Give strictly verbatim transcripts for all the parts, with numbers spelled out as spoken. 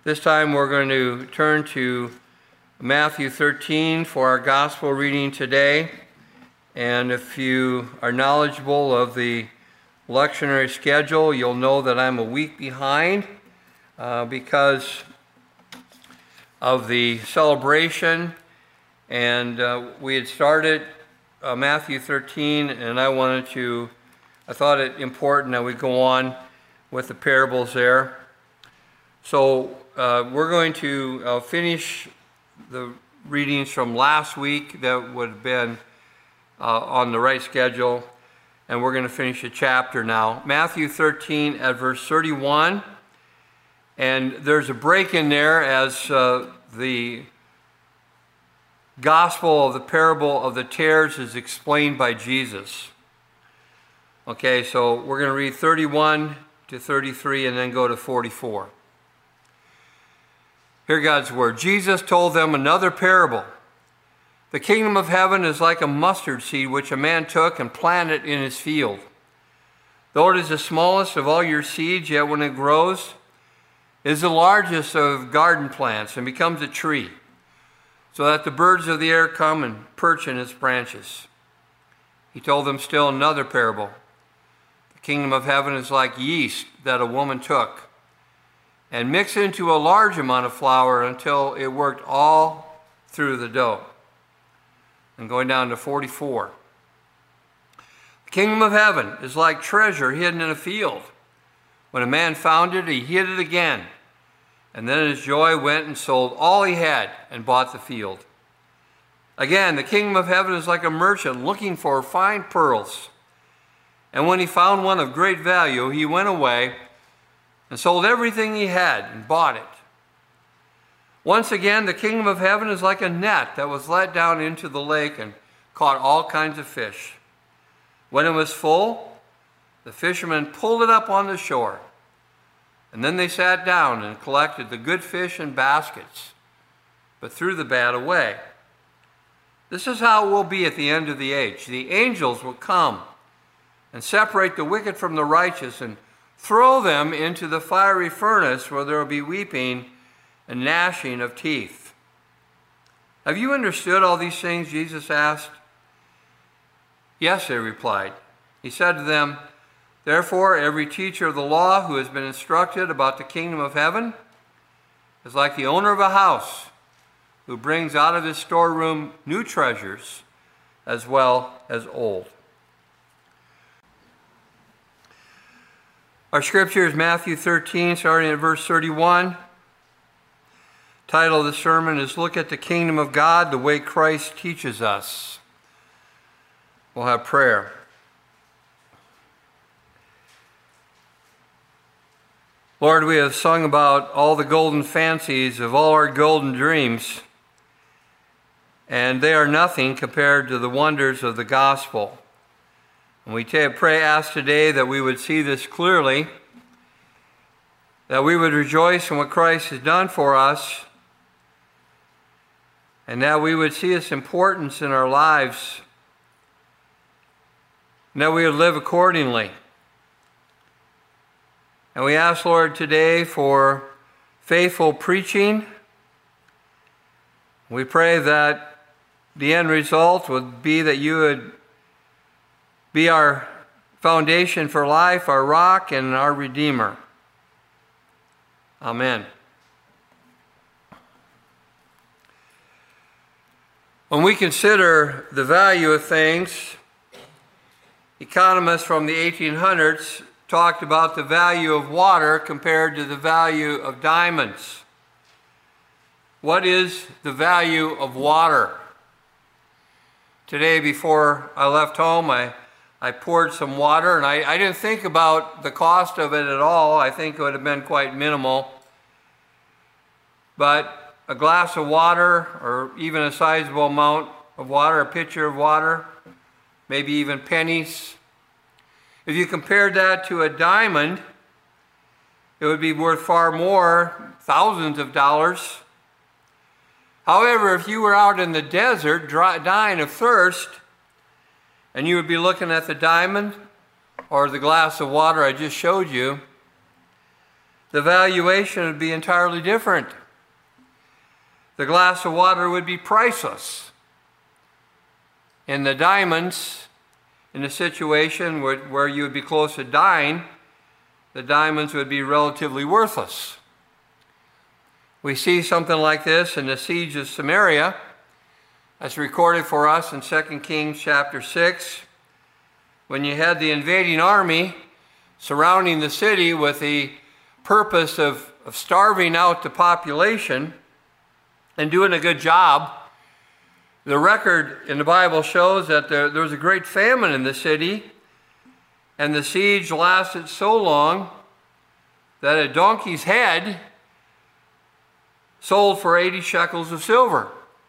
This time we're going to turn to Matthew thirteen for our gospel reading today. And if you are knowledgeable of the lectionary schedule, you'll know that I'm a week behind uh, because of the celebration. And uh, we had started uh, Matthew thirteen, and I wanted to, I thought it important that we go on with the parables there. So uh, we're going to uh, finish the readings from last week that would have been uh, on the right schedule, and we're going to finish a chapter now. Matthew thirteen at verse thirty-one, and there's a break in there as uh, the gospel of the parable of the tares is explained by Jesus. Okay, so we're going to read thirty-one to thirty-three and then go to forty-four. Hear God's word. Jesus told them another parable. The kingdom of heaven is like a mustard seed which a man took and planted in his field. Though it is the smallest of all your seeds, yet when it grows, it is the largest of garden plants and becomes a tree, so that the birds of the air come and perch in its branches. He told them still another parable. The kingdom of heaven is like yeast that a woman took and mixed into a large amount of flour until it worked all through the dough. And going down to forty-four. The kingdom of heaven is like treasure hidden in a field. When a man found it, he hid it again. And then in his joy went and sold all he had and bought the field. Again, the kingdom of heaven is like a merchant looking for fine pearls. And when he found one of great value, he went away and sold everything he had and bought it. Once again, the kingdom of heaven is like a net that was let down into the lake and caught all kinds of fish. When it was full, the fishermen pulled it up on the shore. And then they sat down and collected the good fish in baskets, but threw the bad away. This is how it will be at the end of the age. The angels will come and separate the wicked from the righteous and throw them into the fiery furnace where there will be weeping and gnashing of teeth. Have you understood all these things? Jesus asked. Yes, they replied. He said to them, therefore, every teacher of the law who has been instructed about the kingdom of heaven is like the owner of a house who brings out of his storeroom new treasures as well as old. Our scripture is Matthew thirteen, starting at verse thirty-one. Title of the sermon is Look at the Kingdom of God the way Christ teaches us. We'll have prayer. Lord, we have sung about all the golden fancies of all our golden dreams, and they are nothing compared to the wonders of the gospel. And we pray, ask today that we would see this clearly, that we would rejoice in what Christ has done for us, and that we would see its importance in our lives, and that we would live accordingly. And we ask, Lord, today for faithful preaching. We pray that the end result would be that you would be our foundation for life, our rock, and our Redeemer. Amen. When we consider the value of things, economists from the eighteen hundreds talked about the value of water compared to the value of diamonds. What is the value of water? Today, before I left home, I, I poured some water, and I, I didn't think about the cost of it at all. I think it would have been quite minimal. But a glass of water, or even a sizable amount of water, a pitcher of water, maybe even pennies. If you compared that to a diamond, it would be worth far more, thousands of dollars. However, if you were out in the desert dry, dying of thirst, and you would be looking at the diamond or the glass of water I just showed you, the valuation would be entirely different. The glass of water would be priceless. And the diamonds, in a situation where, where you would be close to dying, the diamonds would be relatively worthless. We see something like this in the siege of Samaria, as recorded for us in Second Kings chapter six, when you had the invading army surrounding the city with the purpose of, of starving out the population and doing a good job. The record in the Bible shows that there, there was a great famine in the city, and the siege lasted so long that a donkey's head sold for eighty shekels of silver.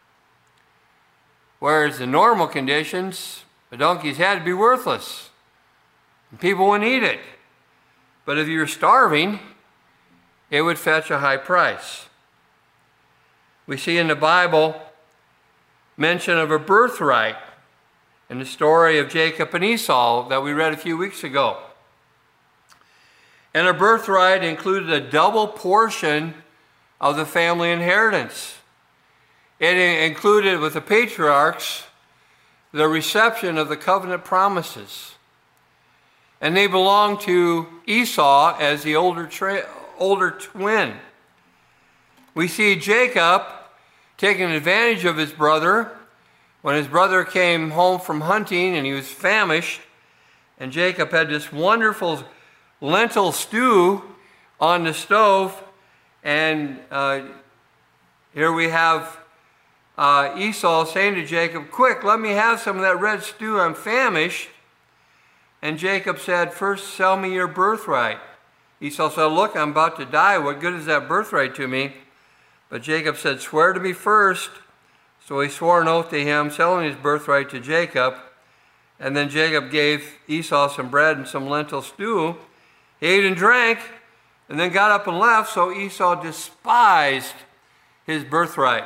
Whereas in normal conditions, a donkey's head would be worthless, and people wouldn't eat it. But if you're starving, it would fetch a high price. We see in the Bible mention of a birthright in the story of Jacob and Esau that we read a few weeks ago. And a birthright included a double portion of the family inheritance. It included with the patriarchs the reception of the covenant promises. And they belonged to Esau as the older, tra- older twin. We see Jacob taking advantage of his brother when his brother came home from hunting and he was famished, and Jacob had this wonderful lentil stew on the stove, and uh, here we have uh, Esau saying to Jacob, "Quick, let me have some of that red stew, I'm famished." And Jacob said, "First sell me your birthright." Esau said, "Look, I'm about to die. What good is that birthright to me?" But Jacob said, "Swear to me first." So he swore an oath to him, selling his birthright to Jacob. And then Jacob gave Esau some bread and some lentil stew. He ate and drank, and then got up and left, so Esau despised his birthright.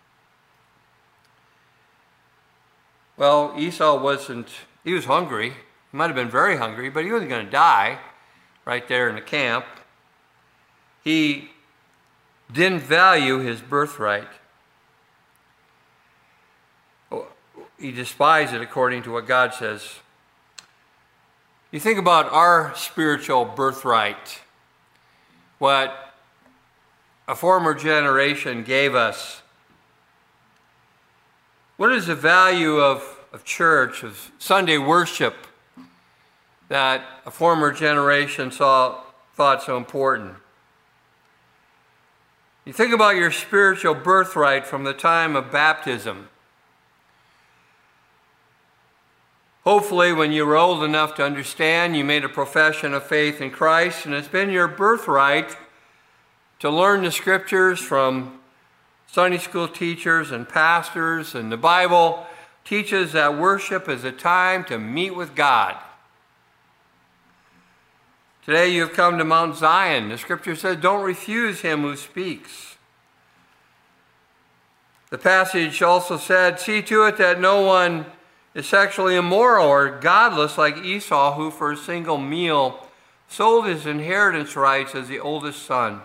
Well, Esau wasn't, he was hungry. He might have been very hungry, but he wasn't going to die right there in the camp. He didn't value his birthright. He despised it according to what God says. You think about our spiritual birthright, what a former generation gave us. What is the value of, of church, of Sunday worship, that a former generation saw, thought so important? You think about your spiritual birthright from the time of baptism. Hopefully, when you were old enough to understand, you made a profession of faith in Christ, and it's been your birthright to learn the scriptures from Sunday school teachers and pastors, and the Bible teaches that worship is a time to meet with God. Today you have come to Mount Zion. The scripture says, "Don't refuse him who speaks." The passage also said, "See to it that no one is sexually immoral or godless like Esau, who for a single meal sold his inheritance rights as the oldest son."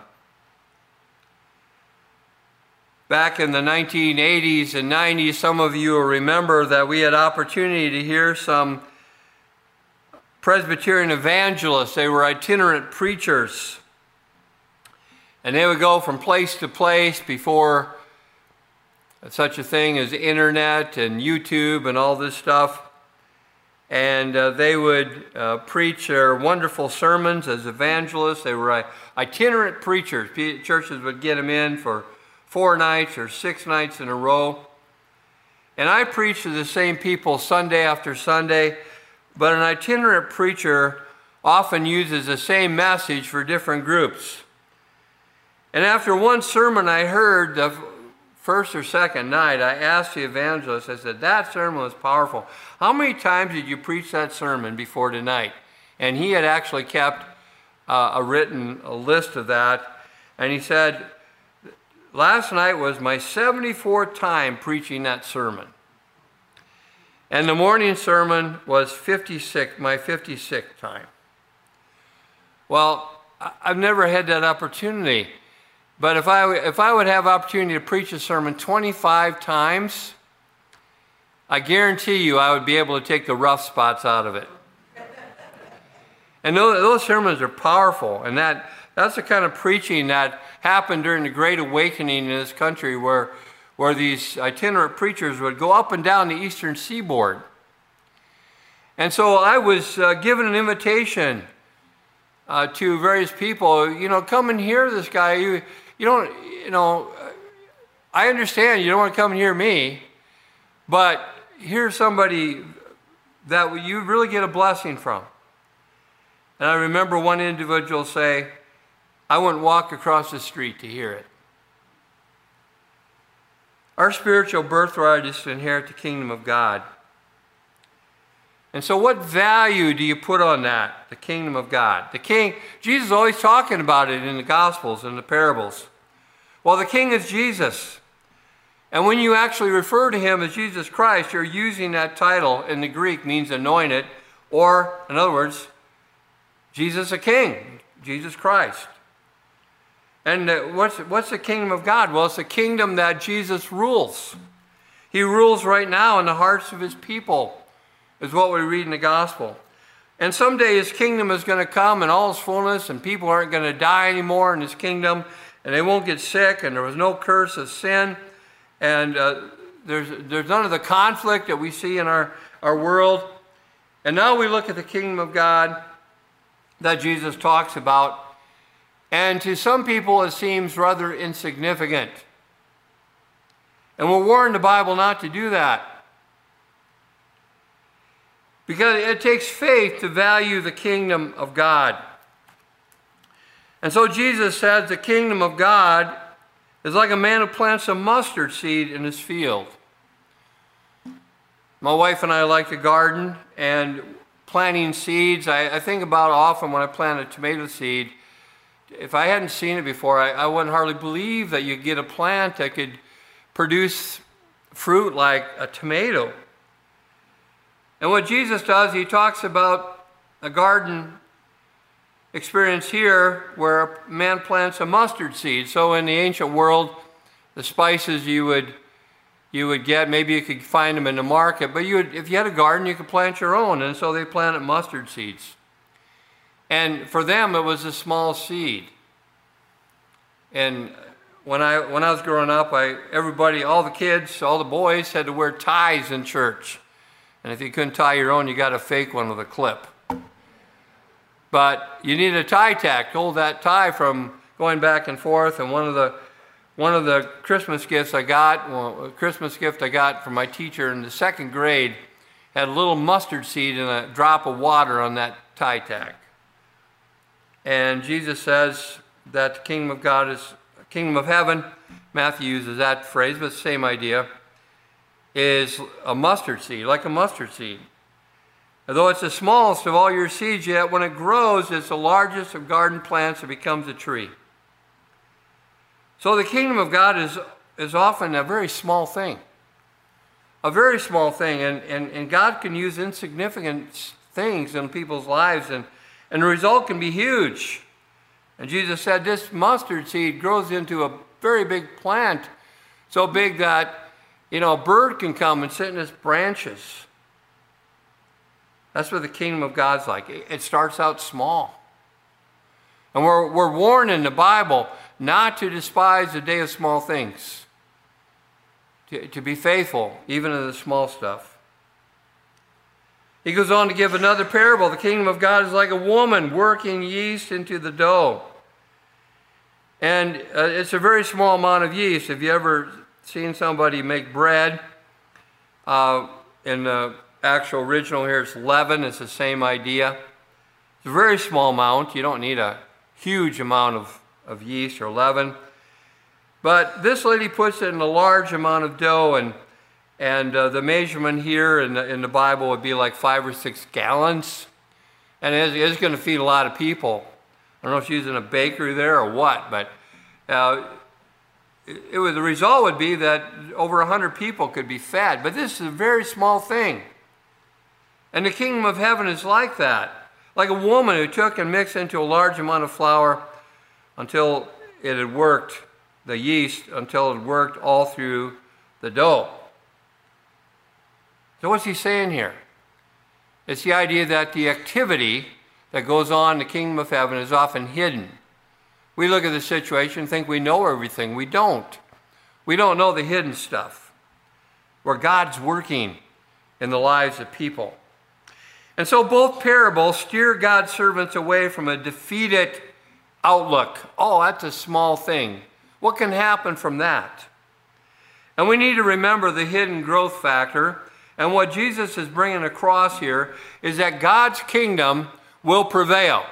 Back in the nineteen eighties and nineties, some of you will remember that we had opportunity to hear some Presbyterian evangelists. They were itinerant preachers, and they would go from place to place before such a thing as the internet and YouTube and all this stuff. And uh, they would uh, preach their wonderful sermons as evangelists. They were uh, itinerant preachers. Churches would get them in for four nights or six nights in a row. And I preached to the same people Sunday after Sunday, but an itinerant preacher often uses the same message for different groups. And after one sermon I heard, the first or second night, I asked the evangelist, I said, "That sermon was powerful. How many times did you preach that sermon before tonight?" And he had actually kept uh, a written a list of that. And he said, "Last night was my seventy-fourth time preaching that sermon. And the morning sermon was fifty-six, my fifty-sixth time." Well, I've never had that opportunity. But if I, if I would have opportunity to preach a sermon twenty-five times, I guarantee you I would be able to take the rough spots out of it. And those, those sermons are powerful, and that, that's the kind of preaching that happened during the Great Awakening in this country, where, where these itinerant preachers would go up and down the eastern seaboard. And so I was uh, given an invitation uh, to various people, you know, come and hear this guy. You, you don't, you know, I understand you don't want to come and hear me, but here's somebody that you really get a blessing from. And I remember one individual say, I wouldn't walk across the street to hear it. Our spiritual birthright is to inherit the kingdom of God. And so what value do you put on that, the kingdom of God? The king, Jesus is always talking about it in the Gospels and the parables. Well, the king is Jesus. And when you actually refer to him as Jesus Christ, you're using that title in the Greek, means anointed, or, in other words, Jesus a king, Jesus Christ. And uh, what's, what's the kingdom of God? Well, it's the kingdom that Jesus rules. He rules right now in the hearts of his people, is what we read in the gospel. And someday his kingdom is going to come in all its fullness, and people aren't going to die anymore in his kingdom, and they won't get sick, and there was no curse of sin, and uh, there's, there's none of the conflict that we see in our, our world. And now we look at the kingdom of God that Jesus talks about, and to some people it seems rather insignificant. And we're warned in the Bible not to do that, because it takes faith to value the kingdom of God. And so Jesus says the kingdom of God is like a man who plants a mustard seed in his field. My wife and I like to garden, and planting seeds, I, I think about often when I plant a tomato seed, if I hadn't seen it before, I, I wouldn't hardly believe that you get a plant that could produce fruit like a tomato. And what Jesus does, he talks about a garden experience here where a man plants a mustard seed. So in the ancient world, the spices you would you would get, maybe you could find them in the market, but you would, if you had a garden, you could plant your own. And so they planted mustard seeds. And for them, it was a small seed. And when I when I was growing up, I everybody, all the kids, all the boys had to wear ties in church. And if you couldn't tie your own, you got to fake one with a clip. But you need a tie tack to hold that tie from going back and forth. And one of the one of the Christmas gifts I got, well, a Christmas gift I got from my teacher in the second grade, had a little mustard seed and a drop of water on that tie tack. And Jesus says that the kingdom of God is the kingdom of heaven. Matthew uses that phrase, but the same idea. Is a mustard seed, like a mustard seed. Although it's the smallest of all your seeds, yet when it grows, it's the largest of garden plants. It becomes a tree. So the kingdom of God is, is often a very small thing. A very small thing. And, and, and God can use insignificant things in people's lives, and, and the result can be huge. And Jesus said this mustard seed grows into a very big plant, so big that you know, a bird can come and sit in its branches. That's what the kingdom of God's like. It starts out small. And we're, we're warned in the Bible not to despise the day of small things. To, to be faithful, even in the small stuff. He goes on to give another parable. The kingdom of God is like a woman working yeast into the dough. And uh, it's a very small amount of yeast. If you ever seen somebody make bread, uh, in the actual original here it's leaven, it's the same idea. It's a very small amount. You don't need a huge amount of, of yeast or leaven. But this lady puts it in a large amount of dough, and, and uh, the measurement here in the, in the Bible would be like five or six gallons. And it's, it's going to feed a lot of people. I don't know if she's in a bakery there or what, but uh, It was, the result would be that over a hundred people could be fed. But this is a very small thing. And the kingdom of heaven is like that. Like a woman who took and mixed into a large amount of flour until it had worked, the yeast, until it had worked all through the dough. So what's he saying here? It's the idea that the activity that goes on in the kingdom of heaven is often hidden. We look at the situation and think we know everything. We don't. We don't know the hidden stuff, where God's working in the lives of people. And so both parables steer God's servants away from a defeated outlook. Oh, that's a small thing. What can happen from that? And we need to remember the hidden growth factor. And what Jesus is bringing across here is that God's kingdom will prevail.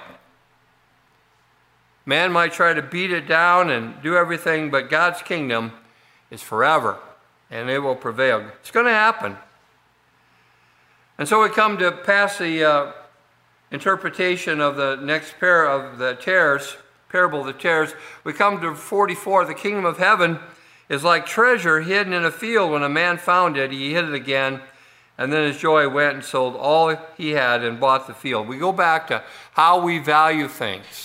Man might try to beat it down and do everything, but God's kingdom is forever, and it will prevail. It's going to happen. And so we come to pass the uh, interpretation of the next pair of the tares, parable of the tares. We come to forty-four. The kingdom of heaven is like treasure hidden in a field. When a man found it, he hid it again, and then his joy went and sold all he had and bought the field. We go back to how we value things.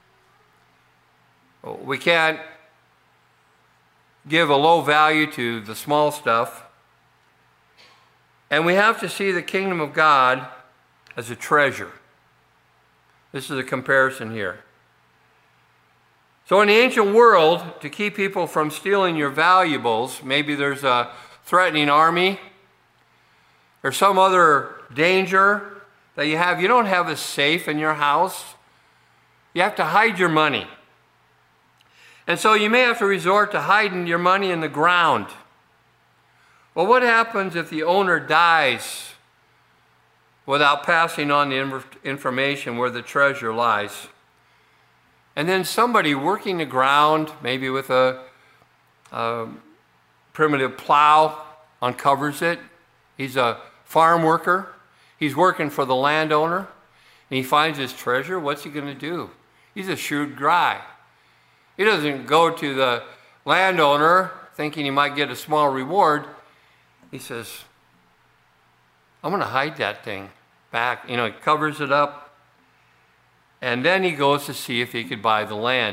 We can't give a low value to the small stuff. And we have to see the kingdom of God as a treasure. This is a comparison here. So in the ancient world, to keep people from stealing your valuables, maybe there's a threatening army or some other danger that you have. You don't have a safe in your house. You have to hide your money. And so you may have to resort to hiding your money in the ground. Well, what happens if the owner dies without passing on the information where the treasure lies? And then somebody working the ground, maybe with a, a primitive plow, uncovers it. He's a farm worker. He's working for the landowner. And he finds his treasure. What's he going to do? He's a shrewd guy. He doesn't go to the landowner thinking he might get a small reward. He says, I'm going to hide that thing back. You know, he covers it up. And then he goes to see if he could buy the land.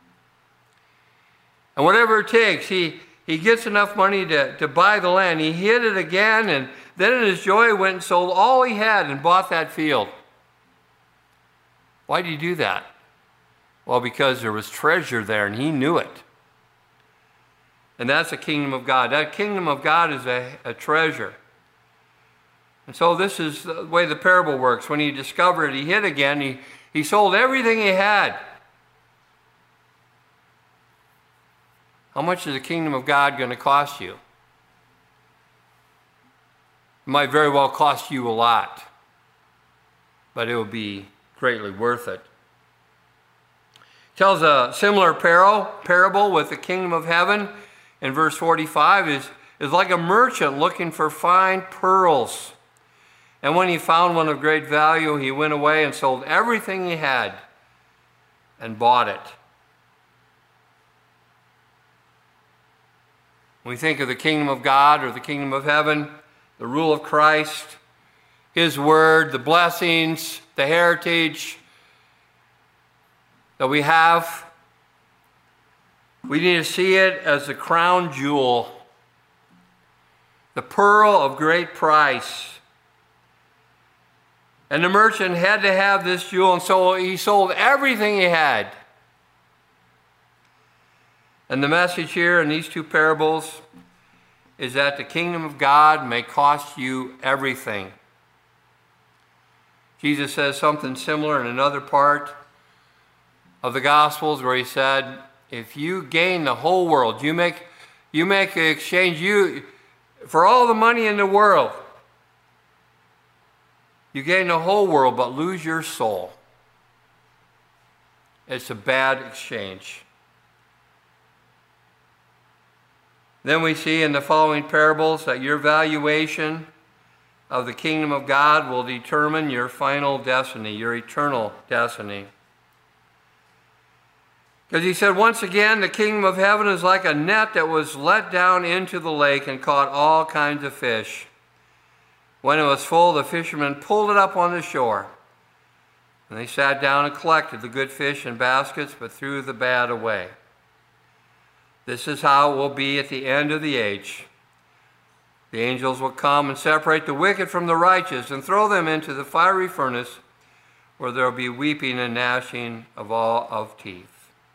And whatever it takes, he, he gets enough money to, to buy the land. He hid it again, and then in his joy went and sold all he had and bought that field. Why did he do that? Well, because there was treasure there, and he knew it. And that's the kingdom of God. That kingdom of God is a, a treasure. And so this is the way the parable works. When he discovered it, he hid again. He, he sold everything he had. How much is the kingdom of God going to cost you? It might very well cost you a lot, but it will be greatly worth it. Tells a similar parable with the kingdom of heaven in verse forty-five is, is like a merchant looking for fine pearls. And when he found one of great value, he went away and sold everything he had and bought it. When we think of the kingdom of God or the kingdom of heaven, the rule of Christ, his word, the blessings, the heritage that we have, we need to see it as the crown jewel, the pearl of great price. And the merchant had to have this jewel, and so he sold everything he had. And the message here in these two parables is that the kingdom of God may cost you everything. Jesus says something similar in another part of the Gospels where he said, if you gain the whole world, you make you make an exchange you for all the money in the world. You gain the whole world but lose your soul. It's a bad exchange. Then we see in the following parables that your valuation of the kingdom of God will determine your final destiny, your eternal destiny. Because he said, once again, the kingdom of heaven is like a net that was let down into the lake and caught all kinds of fish. When it was full, the fishermen pulled it up on the shore. And they sat down and collected the good fish in baskets, but threw the bad away. This is how it will be at the end of the age. The angels will come and separate the wicked from the righteous and throw them into the fiery furnace, where there will be weeping and gnashing of all of teeth.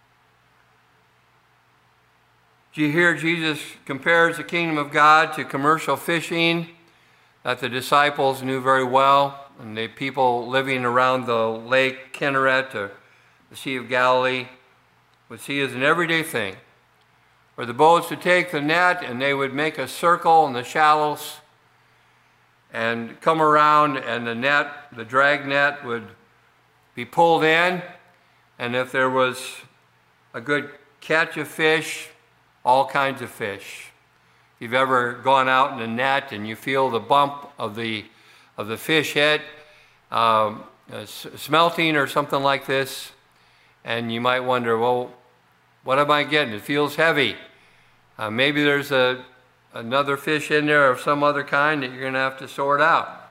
Do you hear Jesus compares the kingdom of God to commercial fishing that the disciples knew very well, and the people living around the Lake Kinneret or the Sea of Galilee would see as an everyday thing, where the boats would take the net and they would make a circle in the shallows and come around, and the net, the drag net, would be pulled in, and if there was a good catch of fish, all kinds of fish. If you've ever gone out in a net and you feel the bump of the of the fish head um, uh, smelting or something like this, and you might wonder, well, what am I getting? It feels heavy. Uh, maybe there's a another fish in there of some other kind that you're going to have to sort out.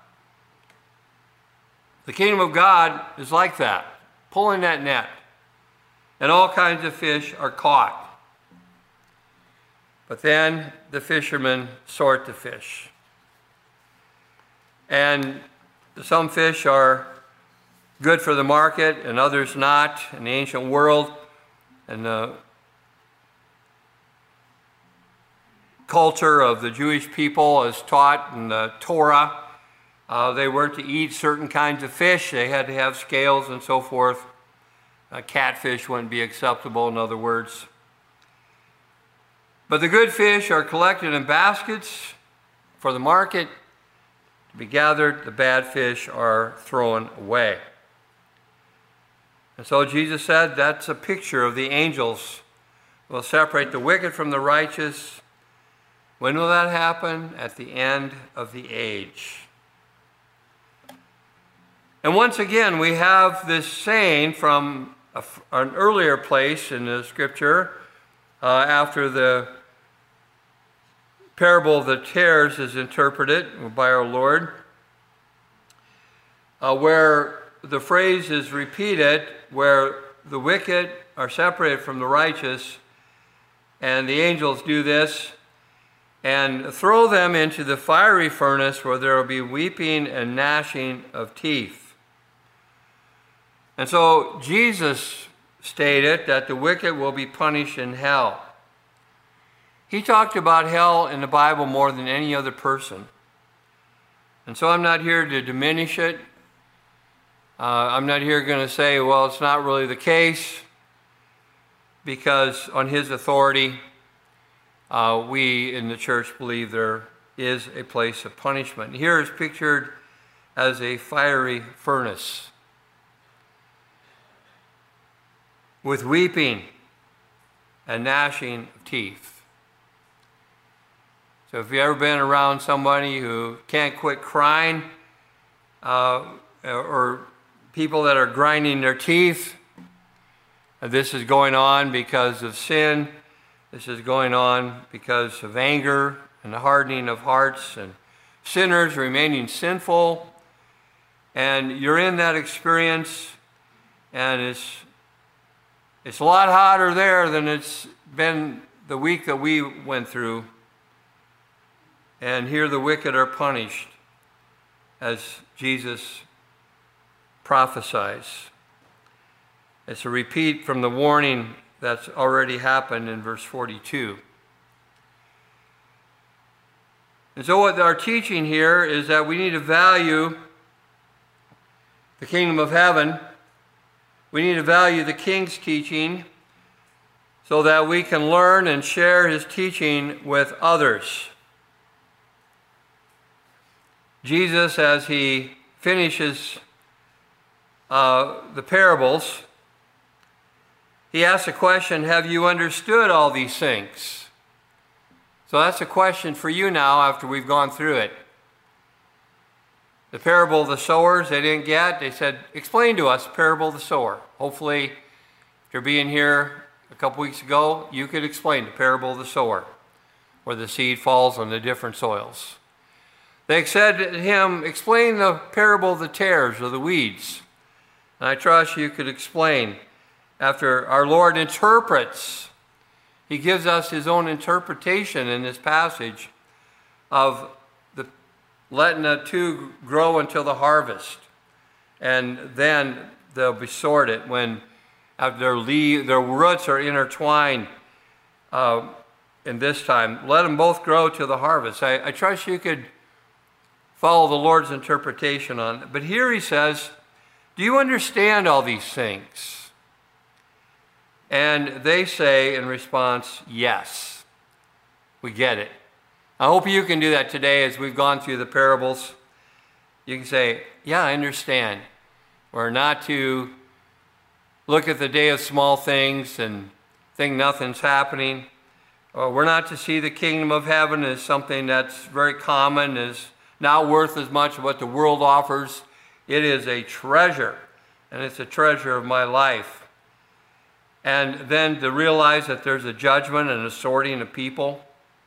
The kingdom of God is like that, pulling that net, and all kinds of fish are caught. But then the fishermen sort the fish. And some fish are good for the market and others not. In the ancient world and the culture of the Jewish people as taught in the Torah, uh, they weren't to eat certain kinds of fish. They had to have scales and so forth. Uh, catfish wouldn't be acceptable, in other words. But the good fish are collected in baskets for the market to be gathered. The bad fish are thrown away. And so Jesus said that's a picture of the angels who will separate the wicked from the righteous. When will that happen? At the end of the age. And once again, we have this saying from a, an earlier place in the scripture, uh, after the parable of the tares is interpreted by our Lord, uh, where the phrase is repeated, where the wicked are separated from the righteous, and the angels do this, and throw them into the fiery furnace where there will be weeping and gnashing of teeth. And so Jesus stated that the wicked will be punished in hell. He talked about hell in the Bible more than any other person. And so I'm not here to diminish it. Uh, I'm not here going to say, well, it's not really the case, because on his authority, uh, we in the church believe there is a place of punishment. Here is pictured as a fiery furnace with weeping and gnashing of teeth. So if you've ever been around somebody who can't quit crying, uh, or people that are grinding their teeth, this is going on because of sin. This is going on because of anger and the hardening of hearts and sinners remaining sinful. And you're in that experience, and it's it's a lot hotter there than it's been the week that we went through. And here the wicked are punished, as Jesus prophesies. It's a repeat from the warning that's already happened in verse forty-two. And so what our teaching here is that we need to value the kingdom of heaven. We need to value the King's teaching so that we can learn and share his teaching with others. Jesus, as he finishes uh, the parables, he asks a question, have you understood all these things? So that's a question for you now after we've gone through it. The parable of the sowers, they didn't get. They said, explain to us the parable of the sower. Hopefully, after being here a couple weeks ago, you could explain the parable of the sower, where the seed falls on the different soils. They said to him, explain the parable of the tares or the weeds. And I trust you could explain after our Lord interprets. He gives us his own interpretation in this passage of the letting the two grow until the harvest. And then they'll be sorted when their, leaf, their roots are intertwined. Uh, in this time, let them both grow to the harvest. I, I trust you could follow the Lord's interpretation on it. But here he says, do you understand all these things? And they say in response, yes, we get it. I hope you can do that today as we've gone through the parables. You can say, yeah, I understand. We're not to look at the day of small things and think nothing's happening. Or we're not to see the kingdom of heaven as something that's very common, is not worth as much as what the world offers. It is a treasure, and it's a treasure of my life. And then to realize that there's a judgment and a sorting of people.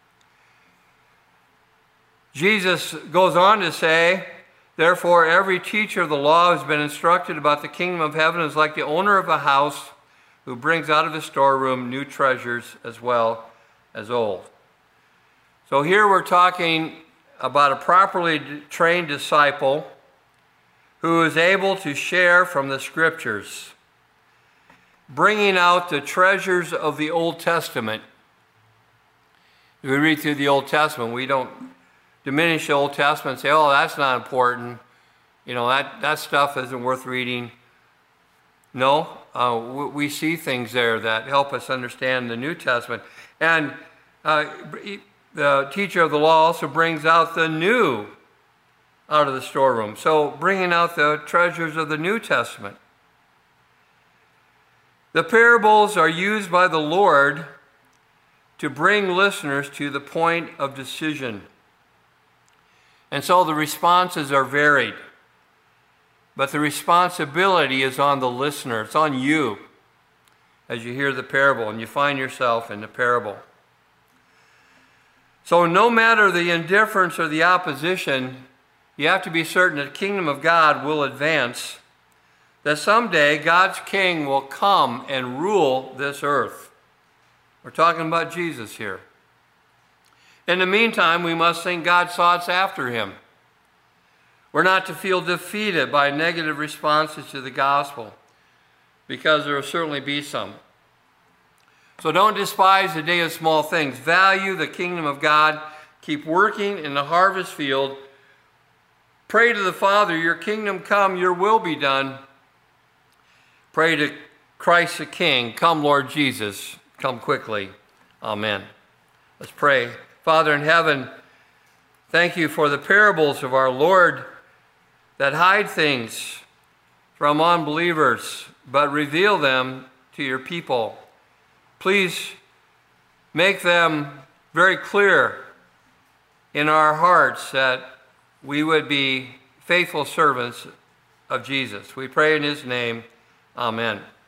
Jesus goes on to say, therefore, every teacher of the law who's been instructed about the kingdom of heaven is like the owner of a house who brings out of his storeroom new treasures as well as old. So here we're talking about a properly trained disciple who is able to share from the scriptures, bringing out the treasures of the Old Testament. If we read through the Old Testament, we don't diminish the Old Testament and say, oh, that's not important. You know, that, that stuff isn't worth reading. No, uh, we, we see things there that help us understand the New Testament. And uh, the teacher of the law also brings out the new out of the storeroom. So bringing out the treasures of the New Testament. The parables are used by the Lord to bring listeners to the point of decision. And so the responses are varied. But the responsibility is on the listener. It's on you as you hear the parable and you find yourself in the parable. So no matter the indifference or the opposition, you have to be certain that the kingdom of God will advance, that someday God's king will come and rule this earth. We're talking about Jesus here. In the meantime, we must think God's thoughts after him. We're not to feel defeated by negative responses to the gospel, because there will certainly be some. So don't despise the day of small things. Value the kingdom of God. Keep working in the harvest field. Pray to the Father, your kingdom come, your will be done. Pray to Christ the King, come Lord Jesus, come quickly. Amen. Let's pray. Father in heaven, thank you for the parables of our Lord that hide things from unbelievers, but reveal them to your people. Please make them very clear in our hearts that we would be faithful servants of Jesus. We pray in his name. Amen.